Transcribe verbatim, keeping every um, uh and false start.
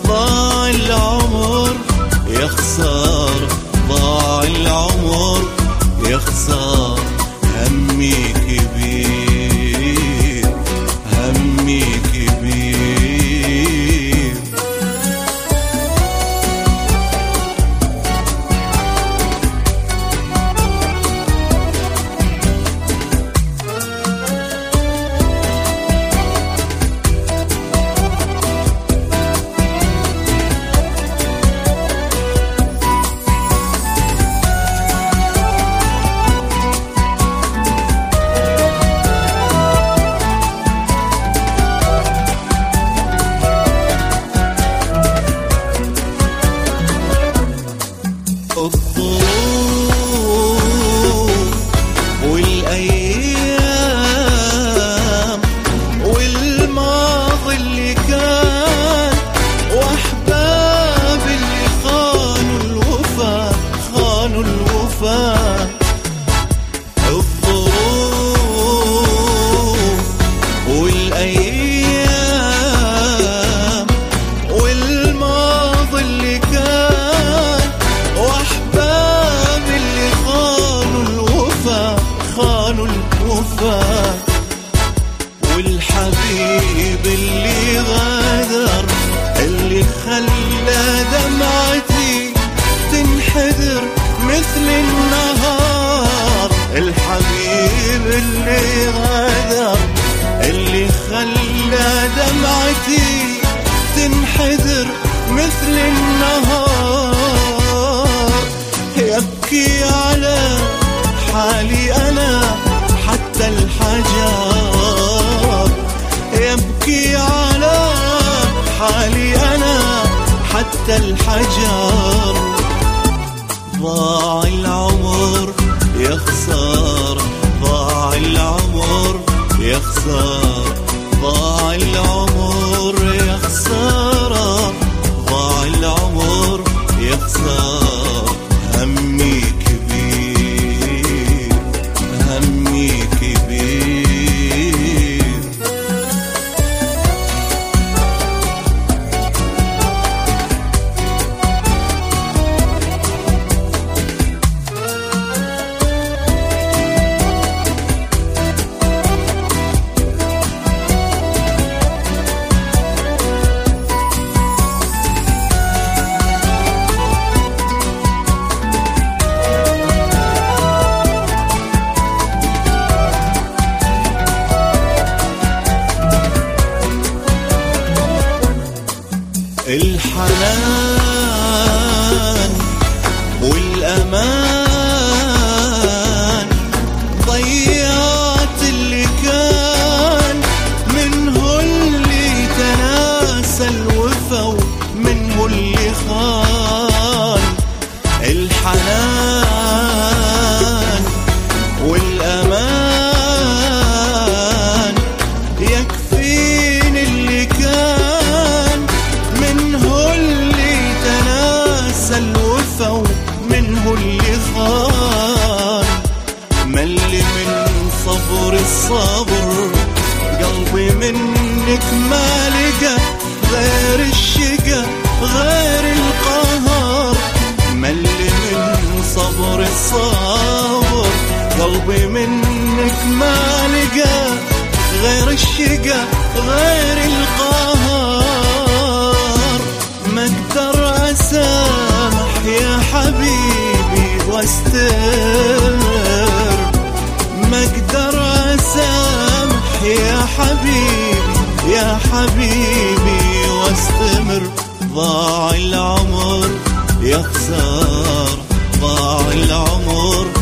ضاع العمر يا خسارة، ضاع العمر يا خسارة. همي كبير، همي كبير. الظروف والأيام والماضي اللي كان وأحباب اللي خانوا الوفا، خانوا الوفا. الظروف والأيام والماضي اللي كان وأحباب اللي خانوا الوفا، خانوا الوفا. والحبيب اللي غادر، اللي خلى دمعتي تنحدر مثل النهار. الحبيب اللي غادر، اللي خلى دمعتي تنحدر مثل النهار. يبكي على حالي أنا حتى الحجر، يبكي على حالي أنا حتى الحجر. ضاع العمر يا خسارة، ضاع العمر يا خسارة، ضاع العمر يا خسارة، ضاع العمر يا خسارة. همي كبير، همي كبير. الحنان والأمان ضيعت اللي كان، منه اللي تناسى الوفا ومنه اللي خان. الحنان والأمان يكفين اللي كان، منه اللي تناسى الوفا ومنه اللي خان. مل من صبر الصبر، قلبي منك ما لقى غير الشقا، غير القهر. مل من صبر الصبر، قلبي منك ما لقى غير الشقا، غير القهر. ما اقدر اسامح يا حبيبي واستمر، ما اقدر اسامح يا حبيبي، يا حبيبي واستمر. ضاع العمر يا خسارة، ضاع العمر